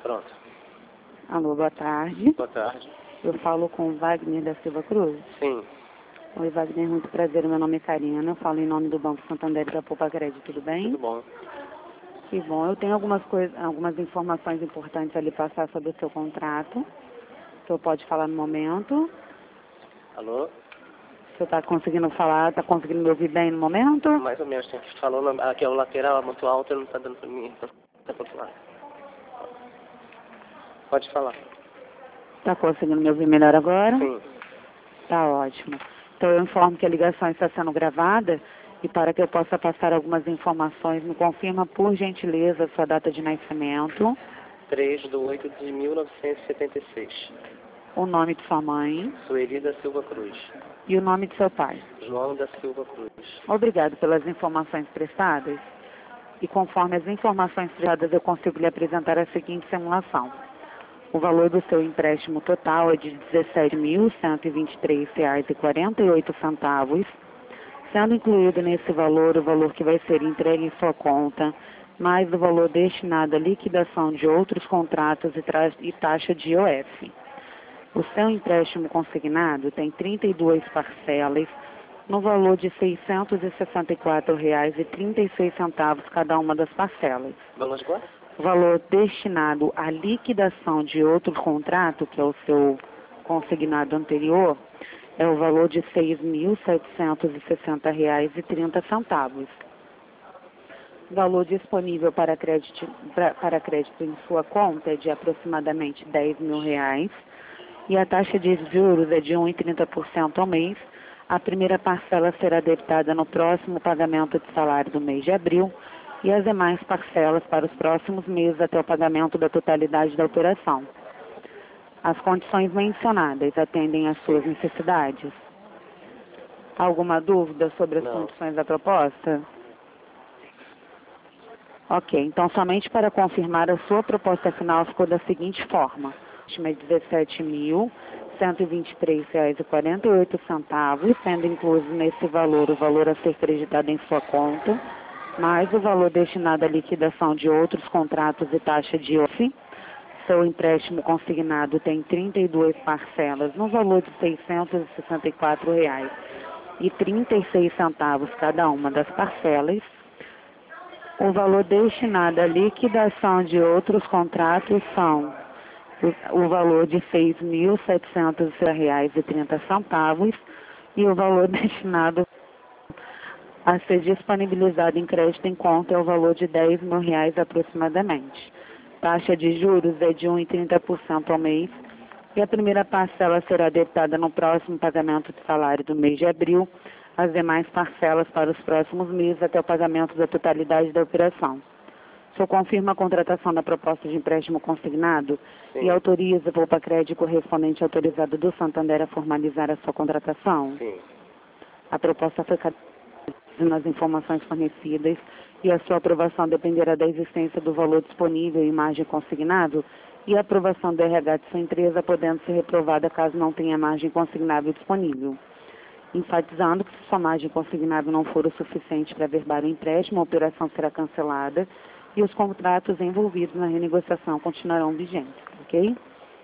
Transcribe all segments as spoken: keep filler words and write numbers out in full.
Pronto. Alô, boa tarde. Boa tarde. Eu falo com o Wagner da Silva Cruz. Sim. Oi, Wagner, muito prazer. Meu nome é Karina. Eu falo em nome do Banco Santander da Poupa Crédito, tudo bem? Tudo bom. Que bom. Eu tenho algumas coisas, algumas informações importantes a lhe passar sobre o seu contrato. O senhor pode falar no momento? Alô? O senhor está conseguindo falar, está conseguindo me ouvir bem no momento? Mais ou menos, tem que falou aqui é o lateral, é muito alto, não está dando para mim. Tá para falar. Pode falar. Está conseguindo me ouvir melhor agora? Sim. Tá ótimo. Então eu informo que a ligação está sendo gravada e para que eu possa passar algumas informações, me confirma por gentileza a sua data de nascimento, três de oito de mil novecentos e setenta e seis. o nome de sua mãe Sueli da Silva Cruz. e o nome de seu pai. João da Silva Cruz. Obrigado pelas informações prestadas e conforme as informações prestadas eu consigo lhe apresentar a seguinte simulação. O valor do seu empréstimo total é de dezessete mil cento e vinte e três reais e quarenta e oito centavos, sendo incluído nesse valor o valor que vai ser entregue em sua conta, mais o valor destinado à liquidação de outros contratos e, e taxa de I O F. O seu empréstimo consignado tem trinta e duas parcelas, no valor de seiscentos e sessenta e quatro reais e trinta e seis centavos cada uma das parcelas. Valor de quanto? O valor destinado à liquidação de outro contrato, que é o seu consignado anterior, é o valor de seis mil setecentos e sessenta reais e trinta centavos. O valor disponível para crédito, para crédito em sua conta é de aproximadamente dez mil reais e a taxa de juros é de um vírgula trinta por cento ao mês. A primeira parcela será debitada no próximo pagamento de salário do mês de abril e as demais parcelas para os próximos meses até o pagamento da totalidade da operação. As condições mencionadas atendem às suas necessidades? Alguma dúvida sobre as Não. condições da proposta? Ok, então somente para confirmar, a sua proposta final ficou da seguinte forma. O é dezessete mil cento e vinte e três reais e quarenta e oito centavos, sendo incluso nesse valor o valor a ser creditado em sua conta, mais o valor destinado à liquidação de outros contratos e taxa de I O F. Seu empréstimo consignado tem trinta e duas parcelas no valor de seiscentos e sessenta e quatro reais e trinta e seis centavos cada uma das parcelas. O valor destinado à liquidação de outros contratos são o, o valor de seis mil setecentos reais e trinta centavos e o valor destinado a ser disponibilizado em crédito em conta é o valor de dez mil reais aproximadamente. Taxa de juros é de um vírgula trinta por cento ao mês e a primeira parcela será debitada no próximo pagamento de salário do mês de abril, as demais parcelas para os próximos meses até o pagamento da totalidade da operação. O senhor confirma a contratação da proposta de empréstimo consignado? Sim. E autoriza o Poupa Crédito correspondente autorizado do Santander a formalizar a sua contratação? Sim. A proposta foi nas informações fornecidas e a sua aprovação dependerá da existência do valor disponível em margem consignado e a aprovação do R H de sua empresa, podendo ser reprovada caso não tenha margem consignável disponível. Enfatizando que se sua margem consignável não for o suficiente para averbar o empréstimo, a operação será cancelada e os contratos envolvidos na renegociação continuarão vigentes, ok?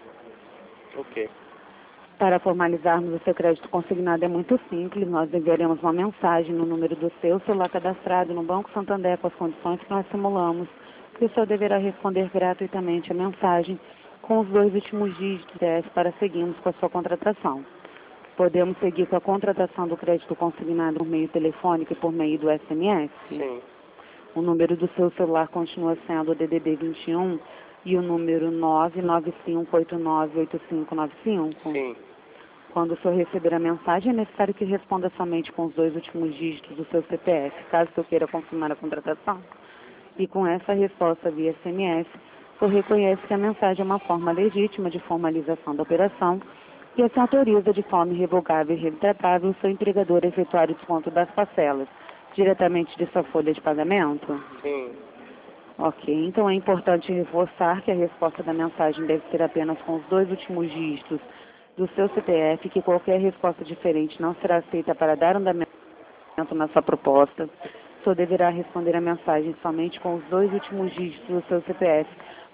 Ok. Para formalizarmos o seu crédito consignado é muito simples, nós enviaremos uma mensagem no número do seu celular cadastrado no Banco Santander com as condições que nós simulamos, e o senhor deverá responder gratuitamente a mensagem com os dois últimos dígitos para seguirmos com a sua contratação. Podemos seguir com a contratação do crédito consignado por meio telefônico e por meio do S M S? Sim. O número do seu celular continua sendo o D D D vinte e um e o número nove nove cinco oito nove oito cinco nove cinco? Sim. Quando o senhor receber a mensagem, é necessário que responda somente com os dois últimos dígitos do seu C P F, caso o senhor queira confirmar a contratação. E com essa resposta via S M S, o senhor reconhece que a mensagem é uma forma legítima de formalização da operação e assim autoriza de forma irrevogável e retratável o seu empregador a efetuar o desconto das parcelas diretamente de sua folha de pagamento? Sim. Ok, então é importante reforçar que a resposta da mensagem deve ser apenas com os dois últimos dígitos do seu C P F, que qualquer resposta diferente não será aceita para dar andamento na sua proposta. O senhor deverá responder a mensagem somente com os dois últimos dígitos do seu C P F,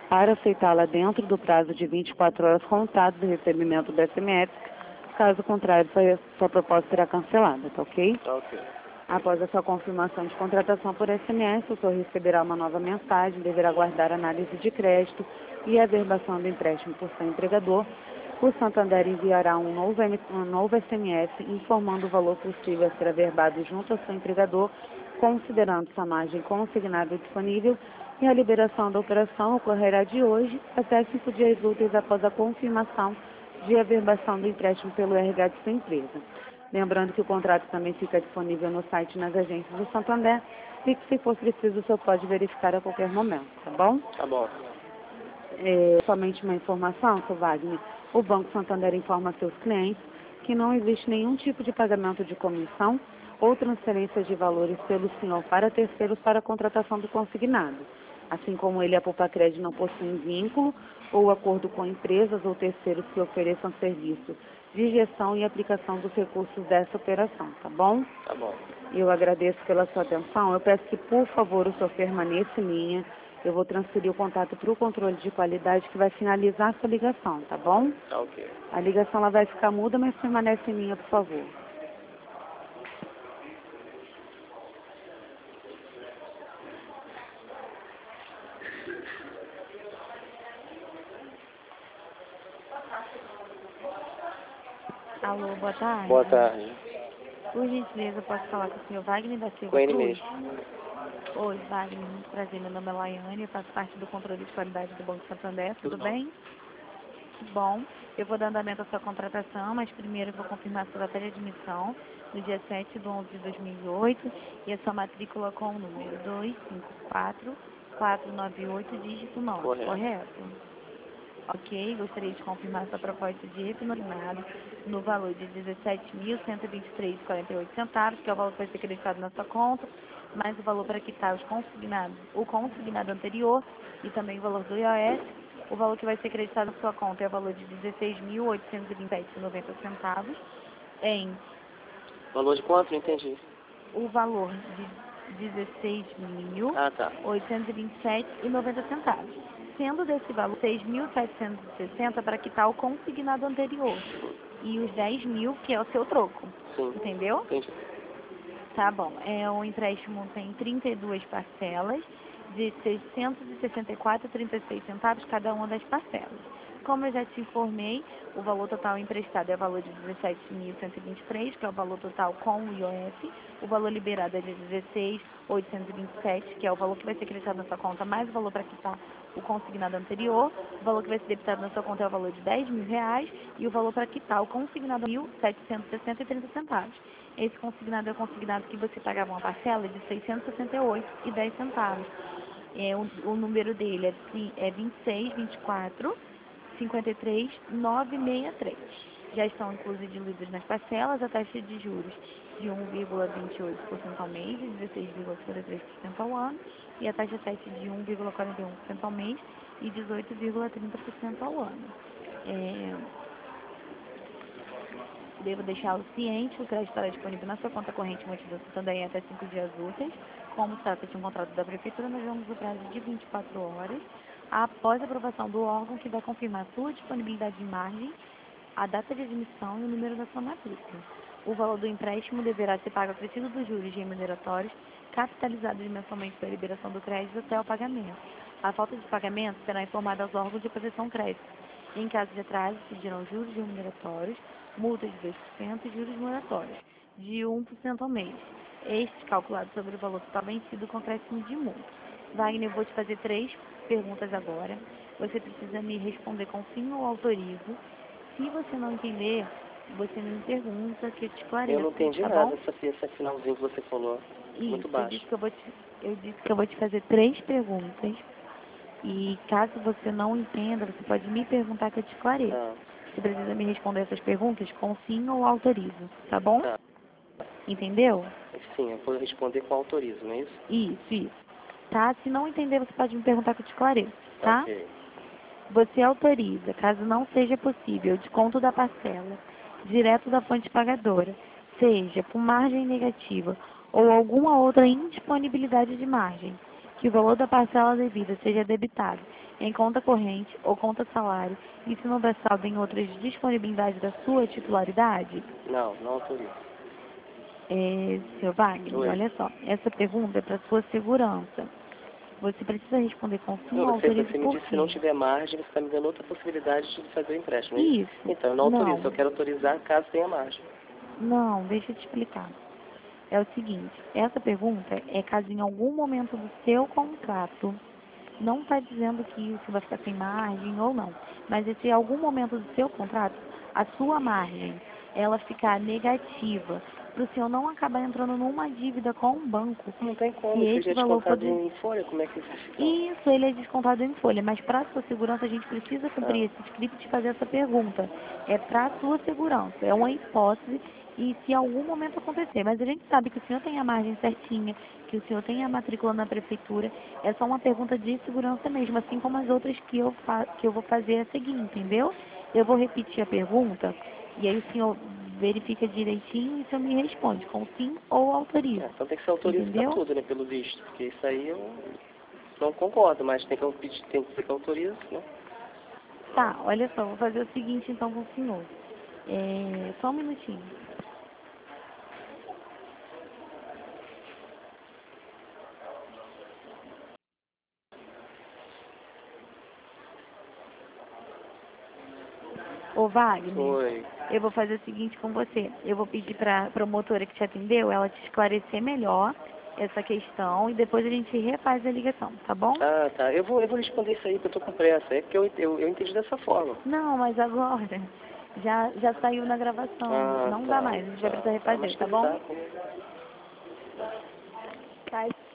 para aceitá-la dentro do prazo de vinte e quatro horas contados do recebimento do S M S. Caso contrário, sua, sua proposta será cancelada, tá ok? Tá ok. Após a sua confirmação de contratação por S M S, o senhor receberá uma nova mensagem, deverá aguardar análise de crédito e averbação do empréstimo por seu empregador. O Santander enviará um novo, um novo S M S informando o valor possível a ser averbado junto ao seu empregador, considerando sua margem consignada disponível, e a liberação da operação ocorrerá de hoje até cinco dias úteis após a confirmação de averbação do empréstimo pelo R H de sua empresa. Lembrando que o contrato também fica disponível no site e nas agências do Santander e que, se for preciso, o senhor pode verificar a qualquer momento, tá bom? Tá bom. É, somente uma informação, seu Wagner. O Banco Santander informa a seus clientes que não existe nenhum tipo de pagamento de comissão ou transferência de valores pelo senhor para terceiros para a contratação do consignado. Assim como ele, a Poupa-Crédito não possui vínculo ou acordo com empresas ou terceiros que ofereçam serviço de gestão e aplicação dos recursos dessa operação, tá bom? Tá bom. Eu agradeço pela sua atenção. Eu peço que, por favor, o senhor permaneça em linha. Eu vou transferir o contato para o controle de qualidade que vai finalizar a sua ligação, tá bom? Tá ok. A ligação ela vai ficar muda, mas permanece em linha, por favor. Alô, boa tarde. Boa tarde. Por gentileza, posso falar com o senhor Wagner da Silva Com ele Cruz? mesmo. Oi, Wagner, muito prazer. Meu nome é Laiane, eu faço parte do controle de qualidade do Banco Santander. Tudo, Tudo bom. bem? Que bom. Eu vou dar andamento à sua contratação, mas primeiro eu vou confirmar sua data de admissão no dia sete de onze de dois mil e oito e a sua matrícula com o número dois cinco quatro quatro nove oito, dígito nove, Correto. correto? Ok, gostaria de confirmar sua proposta de refinanciamento no valor de dezessete mil cento e vinte e três reais e quarenta e oito centavos, que é o valor que vai ser creditado na sua conta, mais o valor para quitar os consignados, o consignado anterior e também o valor do I O S. O valor que vai ser creditado na sua conta é o valor de dezesseis mil oitocentos e vinte e sete reais e noventa centavos, em Valor de quanto? Não entendi. o valor de dezesseis mil Ah, tá. oitocentos e vinte e sete reais e noventa centavos. Sendo desse valor seis mil setecentos e sessenta para quitar o consignado anterior e os dez mil, que é o seu troco. Sim. Entendeu? Entendi. Tá bom. É, o empréstimo tem trinta e duas parcelas de seiscentos e sessenta e quatro reais e trinta e seis centavos cada uma das parcelas. Como eu já te informei, o valor total emprestado é o valor de dezessete mil cento e vinte e três, que é o valor total com o I O S. O valor liberado é de dezesseis mil oitocentos e vinte e sete, que é o valor que vai ser creditado na sua conta, mais o valor para quitar o consignado anterior. O valor que vai ser debitado na sua conta é o valor de dez mil reais e o valor para quitar o consignado mil setecentos e sessenta e trinta centavos. Esse consignado é o consignado que você pagava uma parcela de seiscentos e sessenta e oito reais e dez centavos. É, o, o número dele é, é vinte e seis, vinte e quatro, cinquenta e três, novecentos e sessenta e três. Já estão incluídos diluídos nas parcelas a taxa de juros de um vírgula vinte e oito por cento ao mês e dezesseis vírgula cinquenta e três por cento ao ano, e a taxa sete de um vírgula quarenta e um por cento ao mês e dezoito vírgula trinta por cento ao ano. É, devo deixá-lo ciente, o crédito estará disponível na sua conta corrente mantida também até cinco dias úteis. Como se trata de um contrato da Prefeitura, nós vamos no prazo de vinte e quatro horas, após a aprovação do órgão que vai confirmar sua disponibilidade de margem, a data de admissão e o número da sua matrícula. O valor do empréstimo deverá ser pago acrescido dos juros remuneratórios, capitalizados mensalmente pela liberação do crédito até o pagamento. A falta de pagamento será informada aos órgãos de proteção crédito. Em caso de atraso, pedirão juros remuneratórios, multa de dois por cento e juros moratórios, de um por cento ao mês. Este calculado sobre o valor total vencido com acréscimo de multa. Wagner, eu vou te fazer três perguntas agora. Você precisa me responder com sim ou autorizo. Se você não entender, você me pergunta que eu te esclareço. Eu não entendi tá nada bom? esse, esse finalzinho que você falou. Isso, Muito eu baixo. disse, que eu, vou te, eu disse que eu vou te fazer três perguntas. E caso você não entenda, você pode me perguntar que eu te esclareço. Tá. Você precisa me responder essas perguntas com sim ou autorizo, tá bom? Tá. Entendeu? Sim, eu vou responder com autorizo, não é isso? Isso, isso. Tá? Se não entender, você pode me perguntar que eu te esclareço, tá? Ok. Você autoriza, caso não seja possível, o desconto da parcela direto da fonte pagadora, seja por margem negativa ou alguma outra indisponibilidade de margem, que o valor da parcela devida seja debitado em conta corrente ou conta salário, e se não houver saldo em outras disponibilidades da sua titularidade? Não, não autorizo. É, senhor Wagner, Oi. olha só, essa pergunta é para sua segurança. Você precisa responder com sim ou Não, você, autorizo você me por disse que quê? se não tiver margem, você está me dando outra possibilidade de fazer o empréstimo, é isso? Isso. Então, eu não autorizo, Não. eu quero autorizar caso tenha margem. Não, deixa eu te explicar. É o seguinte, essa pergunta é caso em algum momento do seu contrato, não está dizendo que você vai ficar sem margem ou não, mas se em algum momento do seu contrato, a sua margem, ela ficar negativa, para o senhor não acabar entrando numa dívida com o banco, Não tem se como, isso esse já é valor descontado poder... em folha, como é que isso fica? Isso, ele é descontado em folha, mas para a sua segurança a gente precisa cumprir Ah. esse script e fazer essa pergunta. É para a sua segurança, é uma hipótese e se em algum momento acontecer. Mas a gente sabe que o senhor tem a margem certinha, que o senhor tem a matrícula na prefeitura, é só uma pergunta de segurança mesmo, assim como as outras que eu, fa que eu vou fazer a seguir, entendeu? Eu vou repetir a pergunta e aí o senhor verifica direitinho e o senhor me responde com sim ou autoriza. É, então tem que ser autorizado para Entendeu? tudo, né, pelo visto, porque isso aí eu não concordo, mas tem que, eu pedir- tem que ser que autoriza, né? Tá, olha só, vou fazer o seguinte então com o senhor. É, só um minutinho. Ô Wagner, Oi. eu vou fazer o seguinte com você. Eu vou pedir para a promotora que te atendeu, ela te esclarecer melhor essa questão e depois a gente refaz a ligação, tá bom? Ah, tá. Eu vou, eu vou responder isso aí, que eu tô com pressa. É porque eu, eu, eu entendi dessa forma. Não, mas agora já, já saiu na gravação. Ah, Não dá tá, mais, a gente vai tá, precisar tá. Mas refazer, que tá bom? saco. Tá